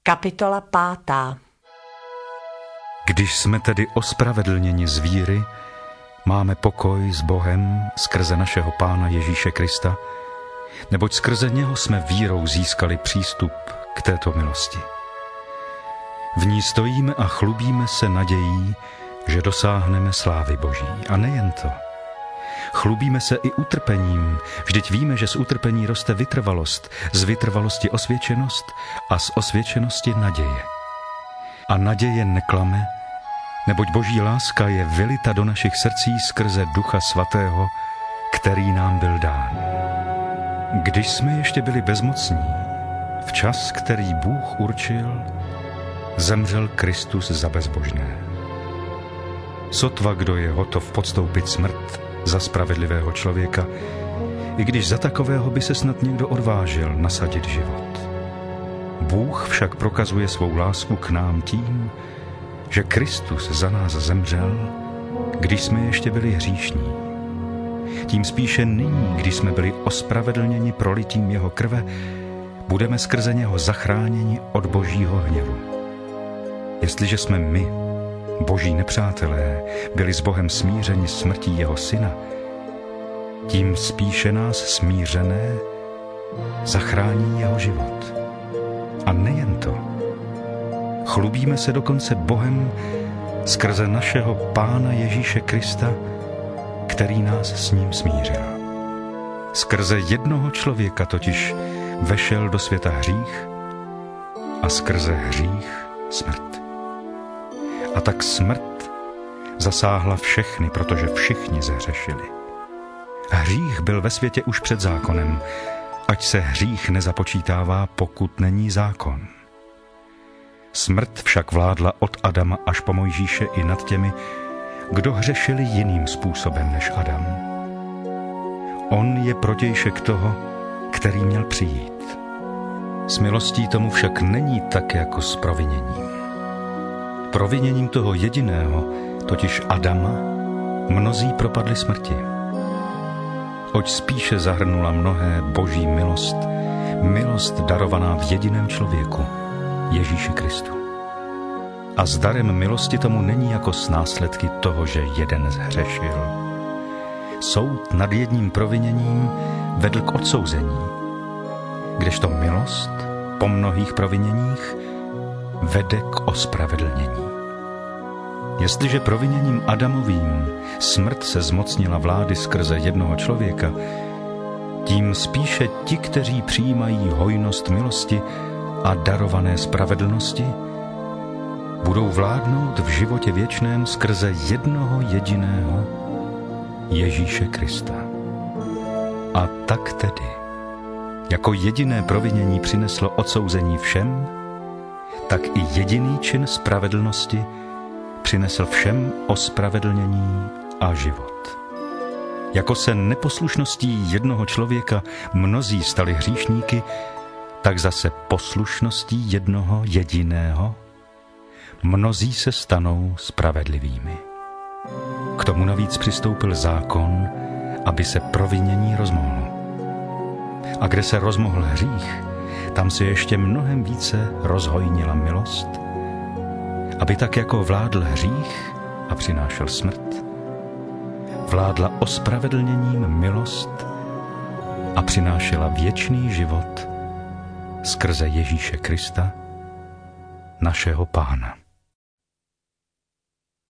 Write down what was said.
Kapitola 5. Když jsme tedy ospravedlněni z víry, máme pokoj s Bohem skrze našeho Pána Ježíše Krista, neboť skrze něho jsme vírou získali přístup k této milosti. V ní stojíme a chlubíme se nadějí, že dosáhneme slávy Boží. A nejen to. Chlubíme se i utrpením, vždyť víme, že z utrpení roste vytrvalost, z vytrvalosti osvědčenost a z osvědčenosti naděje. A naděje neklame, neboť Boží láska je vylita do našich srdcí skrze Ducha Svatého, který nám byl dán. Když jsme ještě byli bezmocní, v čas, který Bůh určil, zemřel Kristus za bezbožné. Sotva kdo je hotov podstoupit smrt za spravedlivého člověka, i když za takového by se snad někdo odvážil nasadit život. Bůh však prokazuje svou lásku k nám tím, že Kristus za nás zemřel, když jsme ještě byli hříšní. Tím spíše nyní, když jsme byli ospravedlněni prolitím jeho krve, budeme skrze něho zachráněni od Božího hněvu. Jestliže jsme my, Boží nepřátelé, byli s Bohem smířeni smrtí jeho syna, tím spíše nás smířené zachrání jeho život. A nejen to. Chlubíme se dokonce Bohem skrze našeho Pána Ježíše Krista, který nás s ním smířil. Skrze jednoho člověka totiž vešel do světa hřích a skrze hřích smrt. A tak smrt zasáhla všechny, protože všichni zhřešili. Hřích byl ve světě už před zákonem, ať se hřích nezapočítává, pokud není zákon. Smrt však vládla od Adama až po Mojžíše i nad těmi, kdo hřešili jiným způsobem než Adam. On je protějšek toho, který měl přijít. S milostí tomu však není tak jako s proviněním. Proviněním toho jediného, totiž Adama, mnozí propadli smrti. Oč spíše zahrnula mnohé Boží milost, milost darovaná v jediném člověku, Ježíši Kristu. A s darem milosti tomu není jako s následky toho, že jeden zhřešil. Soud nad jedním proviněním vedl k odsouzení, kdežto milost po mnohých proviněních vede k ospravedlnění. Jestliže proviněním Adamovým smrt se zmocnila vlády skrze jednoho člověka, tím spíše ti, kteří přijímají hojnost milosti a darované spravedlnosti, budou vládnout v životě věčném skrze jednoho jediného Ježíše Krista. A tak tedy, jako jediné provinění přineslo odsouzení všem, tak i jediný čin spravedlnosti přinesl všem ospravedlnění a život. Jako se neposlušností jednoho člověka mnozí stali hříšníky, tak zase poslušností jednoho jediného mnozí se stanou spravedlivými. K tomu navíc přistoupil zákon, aby se provinění rozmohlo. A kde se rozmohl hřích, tam se ještě mnohem více rozhojnila milost, aby tak jako vládl hřích a přinášel smrt, vládla ospravedlněním milost a přinášela věčný život skrze Ježíše Krista, našeho Pána.